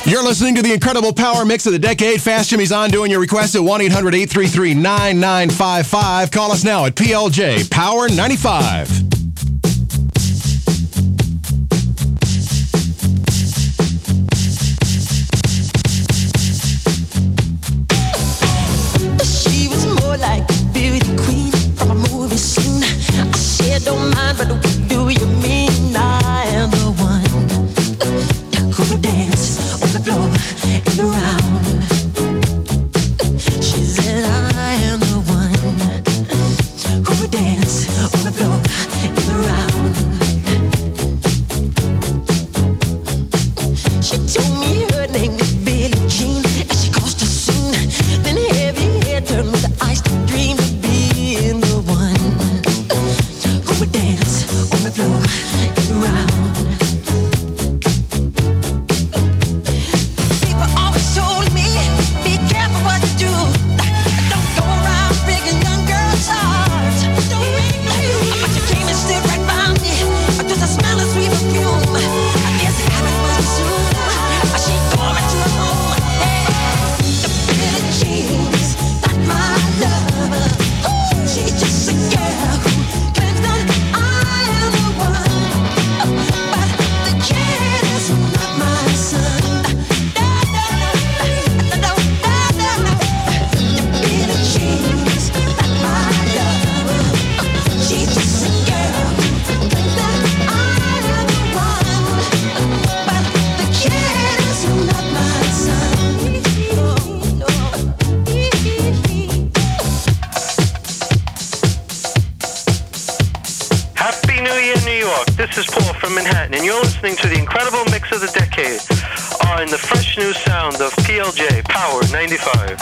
You're listening to the incredible power mix of the decade. Fast Jimmy's on doing your request at 1-800-833-9955. Call us now at PLJ Power 95. She was more like a beauty queen from a movie scene. I said, don't mind, but what do you mean? I am the one who would dance on the floor in the round. She said, I am the one who would dance on the floor in the round. She told me her name was Billie Jean, and she caused a scene. Then heavy hair turned with the ice to dream of being the one who would dance on the floor in the round. People always told me, be careful what you do. Don't go around breaking young girls' hearts. But you came and stood right by me. Just a smell of sweet perfume. I guess it happened pretty soon. She called me to her home. Hey, the Billie Jean's not my love. She's just a girl who claims that I am the one. But the kid is not my son. No. The Billie Jean's not my love. She's just a girl who claims that I am the one. But the kid is not my son. No. Happy New Year, New York. This is Paul from Manhattan, and you're listening to the incredible mix of the decade on the fresh new sound of PLJ Power 95.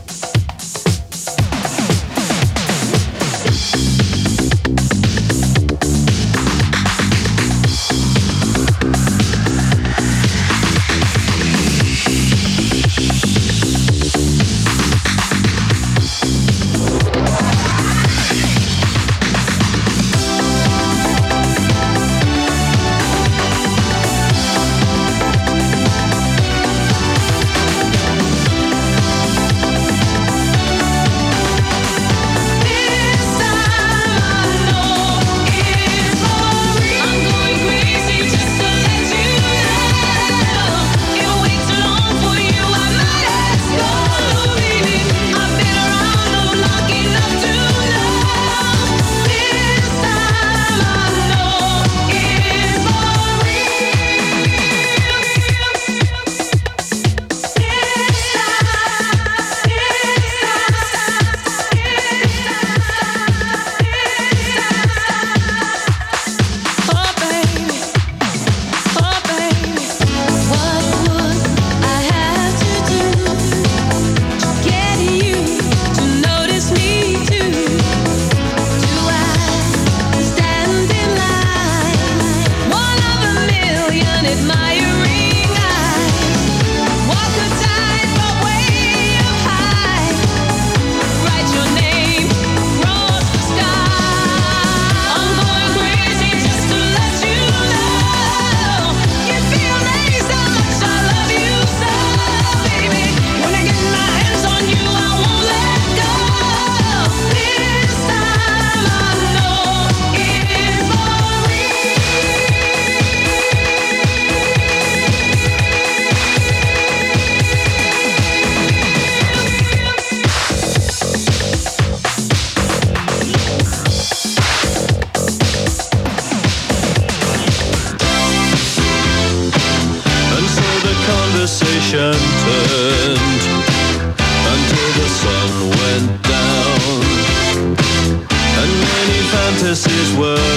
fantasies were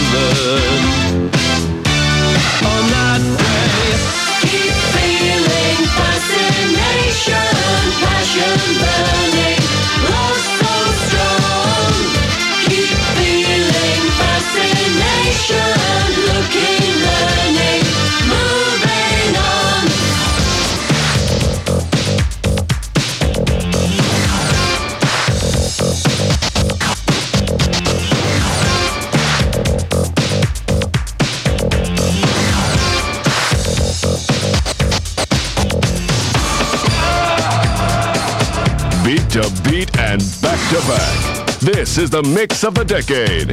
learned on that day. Keep feeling fascination, passion burning, love so strong. Keep feeling fascination, looking, learning, moving on. to beat and back to back. This is the mix of the decade.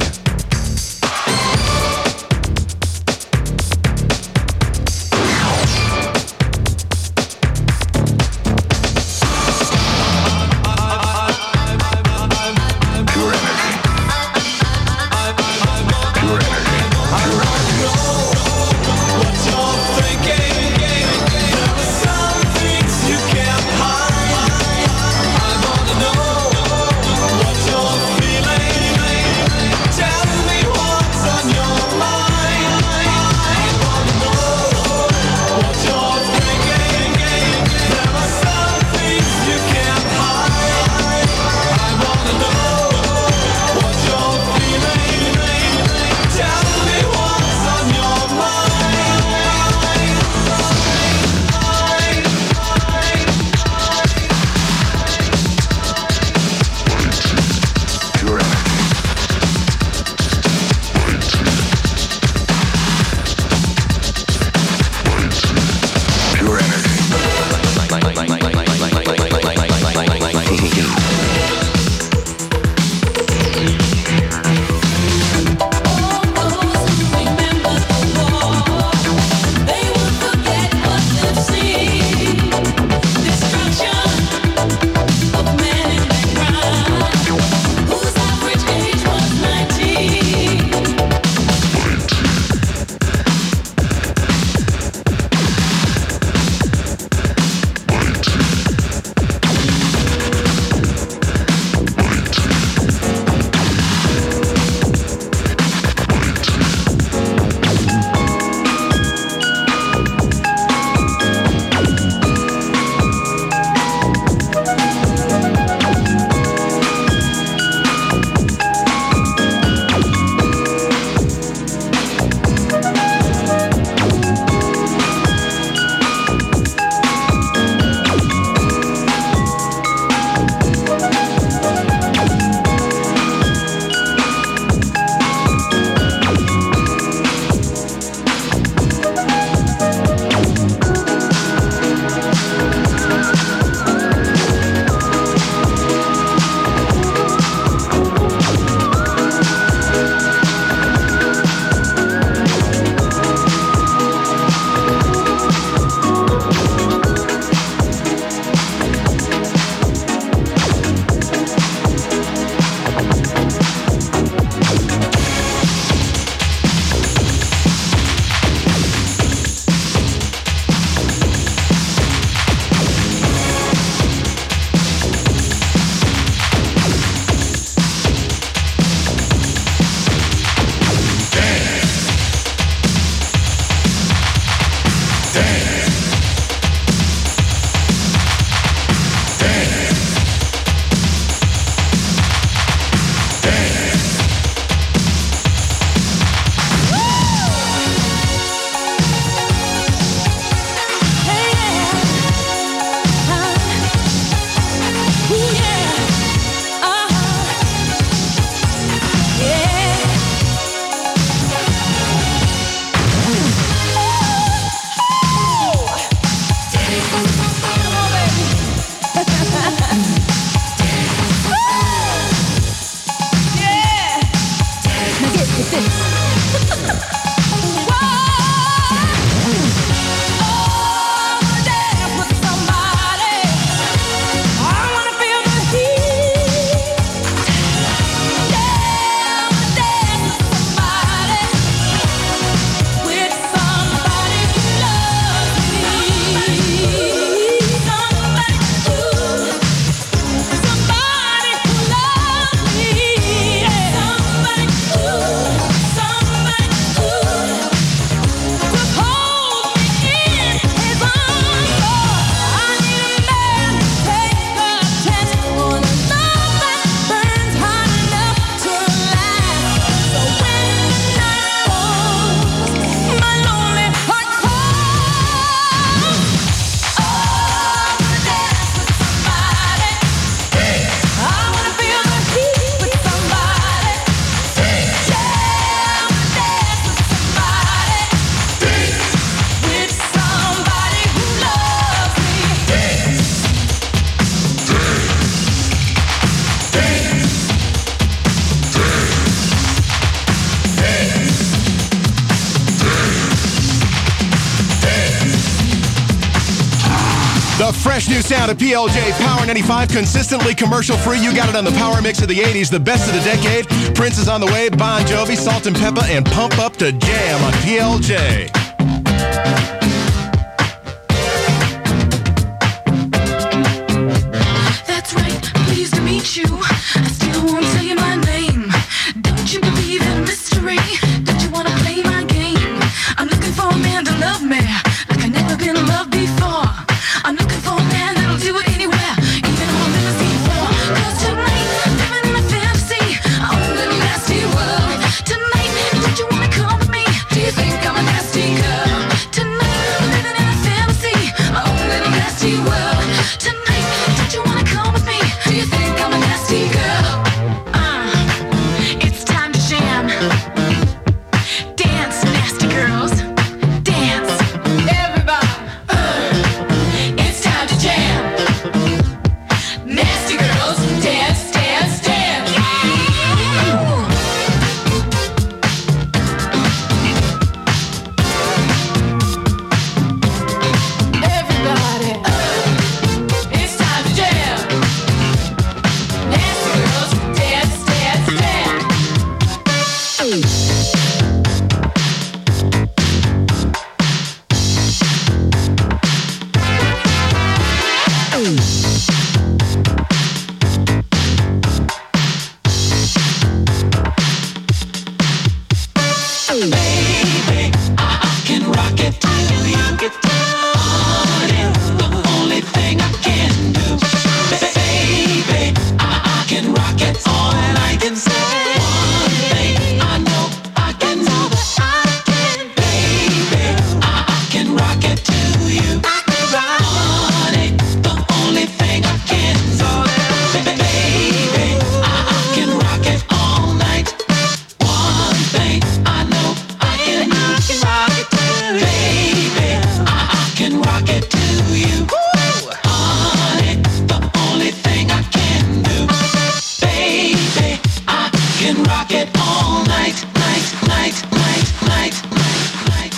The fresh new sound of PLJ Power 95, consistently commercial-free. You got it on the Power Mix of the 80s, the best of the decade. Prince is on the way, Bon Jovi, Salt and Pepper, and Pump Up to Jam on PLJ. That's right, pleased to meet you. I still won't tell you my name. Don't you believe in mystery? Don't you wanna play my game? I'm looking for a man to love me like I've never been loved before. I'm looking for a man that'll do it anywhere, even on limousine floor. 'Cause tonight, living in a fantasy, a own little nasty world. Tonight, don't you wanna come with me? Do you think I'm a nasty girl? Tonight, living in a fantasy, my own little nasty world. Tonight, don't you wanna come with me? Do you think I'm a nasty girl? It's time to jam. Dance, nasty girls. Dance. Everybody. It's time to jam. Nasty girls, dance, dance, dance. Everybody, it's time to jam. Nasty girls, dance, dance, dance. Baby, I can rock it till you get on it. The only thing I can do, baby, I can rock it all night. And say one thing I know I can do, baby, I can rock it to you. On it, the only thing I can do, baby, I can rock it all night. One thing I know I can rock it to you. Baby, I can rock it to you. On it, the only thing I can do. Baby, I can rock it all night, night, night, night, night, night, night.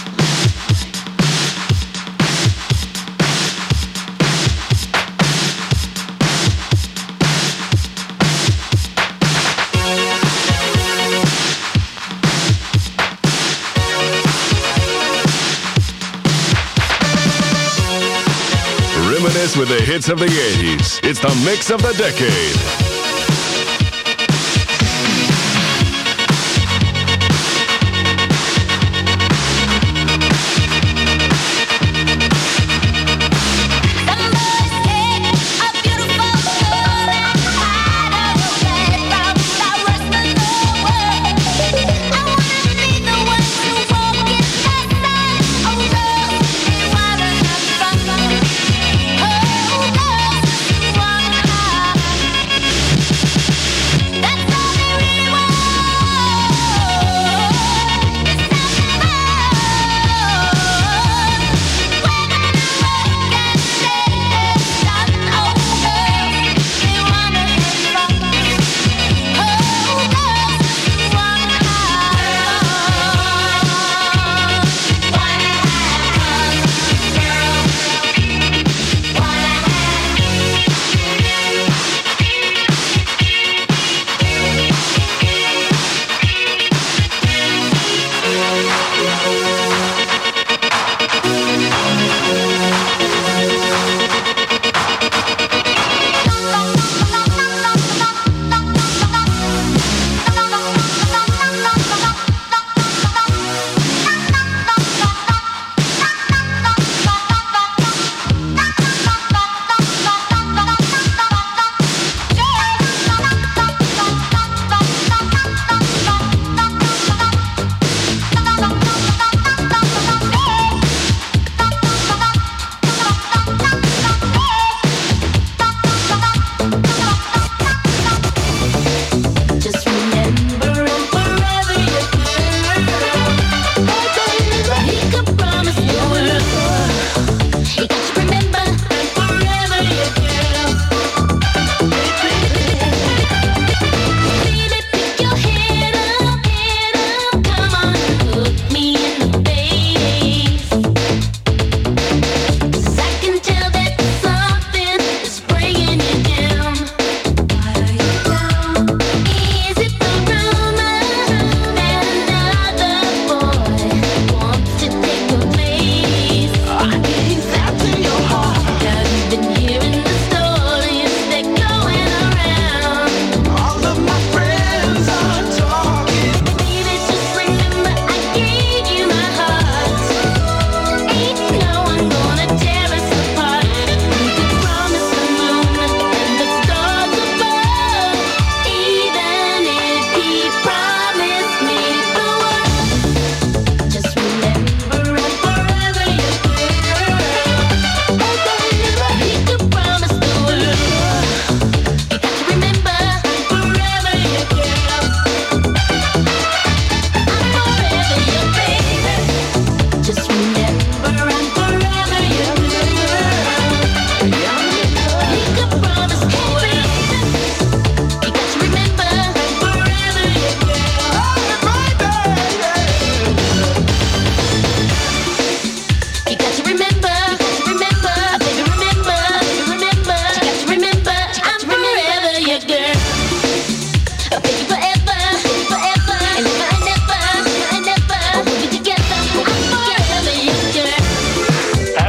Reminisce with the hits of the 80s. It's the mix of the decade.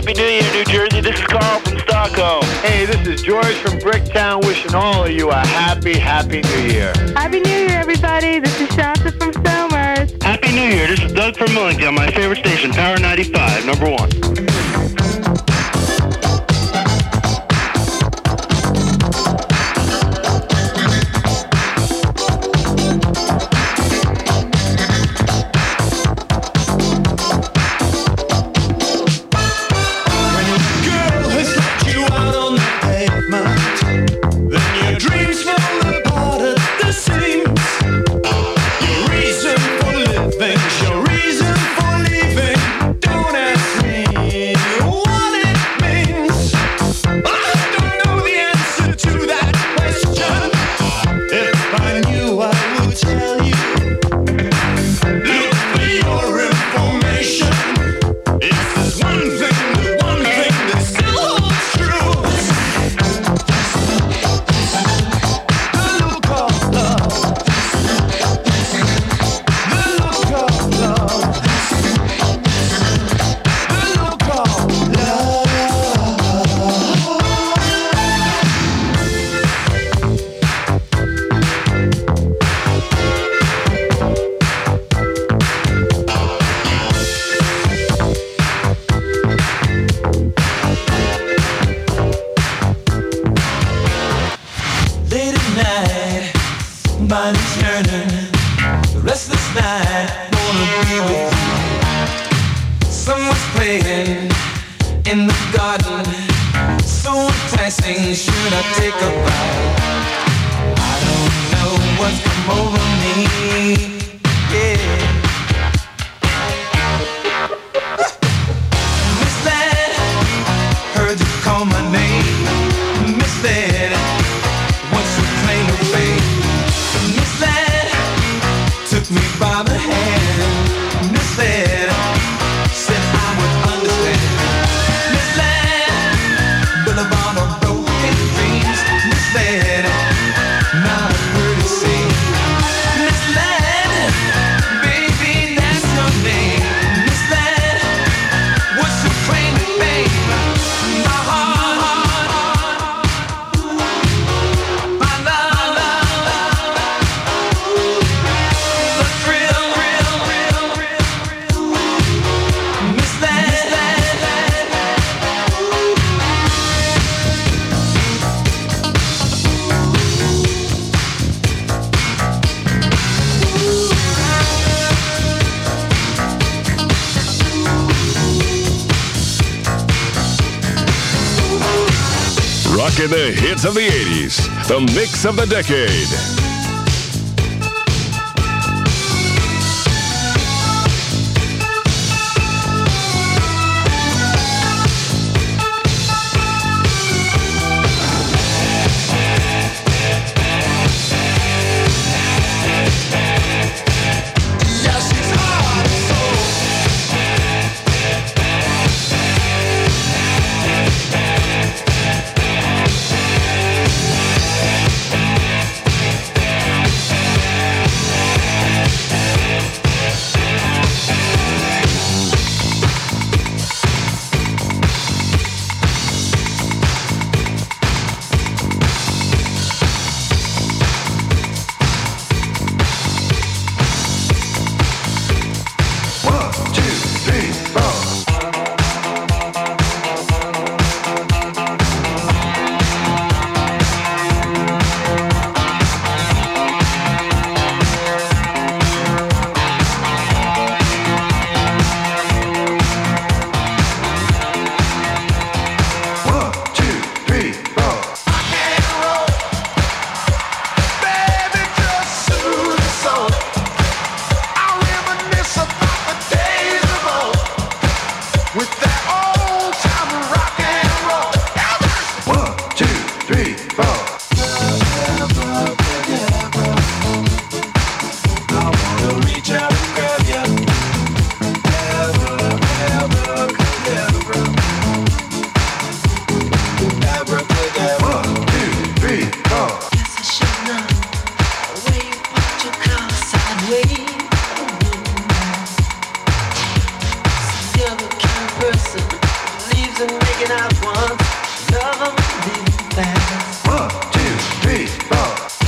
Happy New Year, New Jersey. This is Carl from Stockholm. Hey, this is George from Bricktown, wishing all of you a happy New Year. Happy New Year, everybody. This is Shanta from Somers. Happy New Year. This is Doug from Millington, my favorite station, Power 95, number 1. Your reason for leaving, don't ask me. playing in the garden, so enticing. Should I take a bite? I don't know what's come over me. Yeah. Misled, heard you call my name. Misled, what's your claim to fame? Misled, took me by the hand. Misled, said I would understand. Misled, boulevard of broken dreams. Misled, not a pretty scene. Misled, baby, that's your name. Misled, what's your claim to fame? My heart, my love, the thrill, misled. Rocking the hits of the 80s. The mix of the decade. taking out once, love them living fast. 1, 2, 3, 4.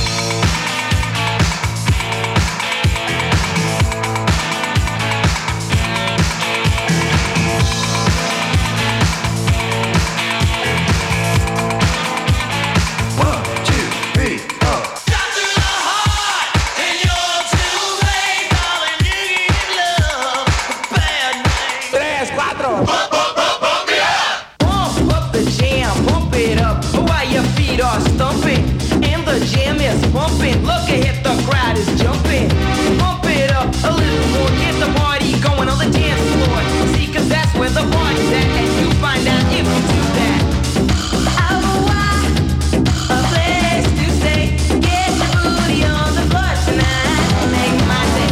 Pumping, look ahead, the crowd is jumping. Pump it up a little more, get the party going on the dance floor. See, 'cause that's where the party's at, and you find out if you do that. A place to stay, get your booty on the floor tonight, make my day.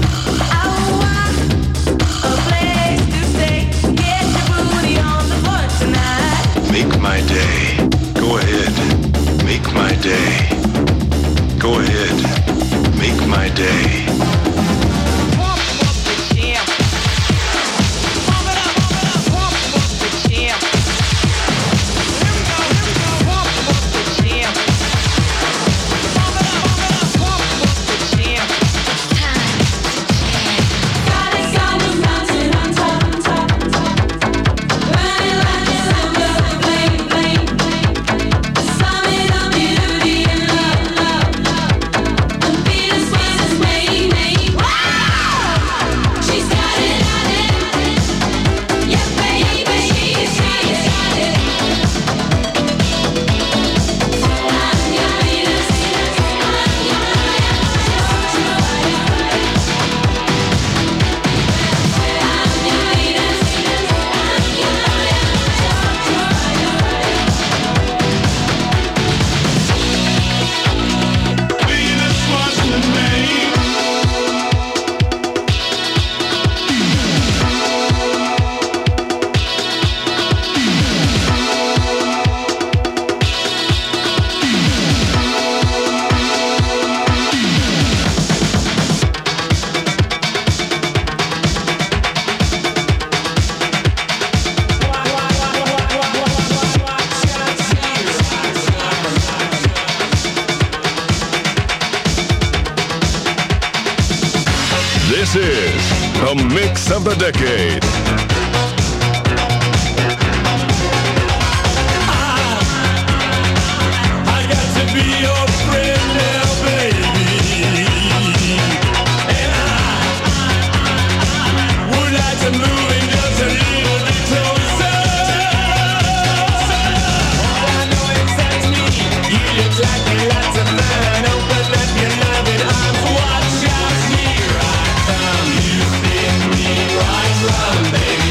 A place to stay, get your booty on the floor tonight. Make my day, go ahead, make my day. Go ahead, make my day. Pump up the jam. Pump it up, pump up the jam. Here we go, pump up the jam. Pump it up, pump up the jam. Got it, mountain on top. Running like a summer flame. The summit of beauty and love. She's got it, yeah, baby, she's got it. I'm your Venus, I'm your Venus was the name. This is the Mix of the Decade. I got to be your friend now, baby. And I would like to move in just a little bit closer. I know exactly, you look like a lot of mine. Open up your loving arms, watch out, here I come. You fit me right from, baby.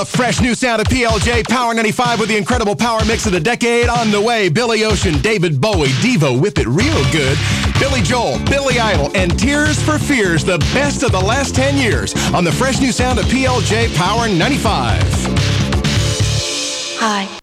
fresh new sound of PLJ Power 95 with the incredible power mix of the decade. On the way, Billy Ocean, David Bowie, Devo, Whip It Real Good, Billy Joel, Billy Idol, and Tears for Fears, the best of the last 10 years on the fresh new sound of PLJ Power 95. Hi.